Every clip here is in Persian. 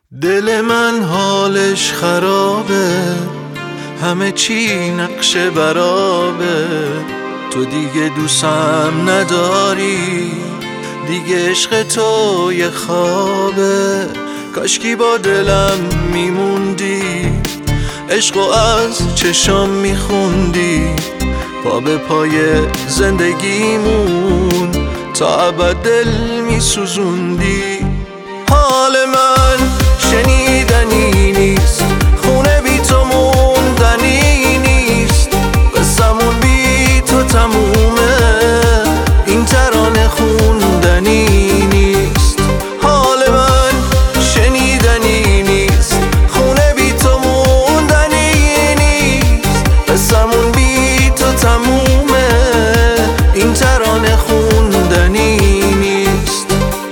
دل من حالش خرابه، همه چی نقشه برابه. تو دیگه دوستم نداری، دیگه عشق تو یه خوابه. کاشکی با دلم میموندی، عشقو از چشام میخوندی. پا به پای زندگیمون تا ابد دل میسوزوندی. حال من شنیدنی نیست، خونه بی تو موندنی نیست. قصمون بی تو تمومه، این ترانه خوندنی نیست. حال من شنیدنی نیست، خونه بی تو موندنی نیست. قصمون بی تو تمومه، این ترانه خوندنی نیست.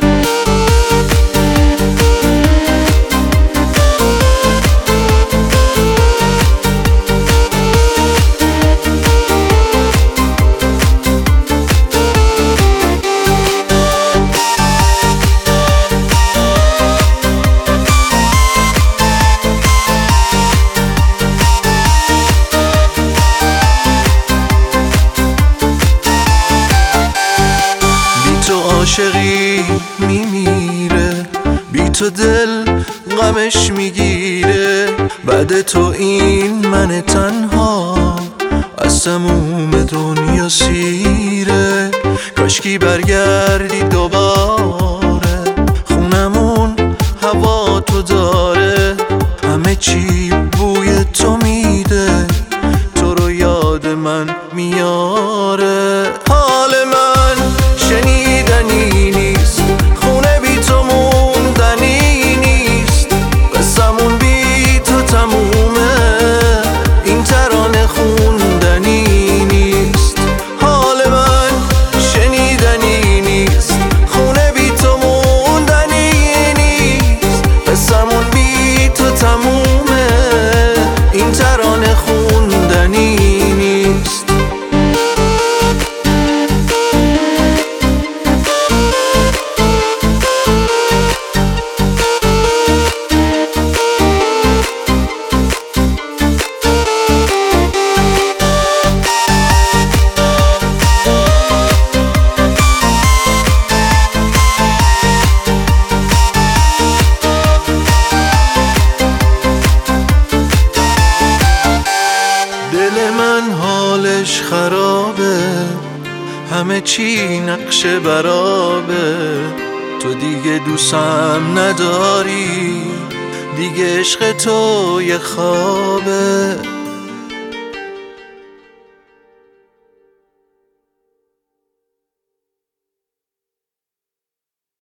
عاشقی میمیره، بی تو دل غمش میگیره. بعد تو این من تنها، از تموم دنیا سیره. کاشکی برگردی دوباره، خونمون هوا تو داره. همه چی بوی تو میده، تو رو یاد من میاره. حال من شنیدنی نیست، خونه بی تو موندنی نیست. قصمون بی تو تمومه، این ترانه خوندنی نیست. حال من شنیدنی نیست، خونه بی تو موندنی نیست. قصمون بی تو تمومه، این ترانه خوندنی نیست. دل من حالش خرابه، همه چی نقشه برابه. تو دیگه دوستم نداری، دیگه عشق تو یه خوابه.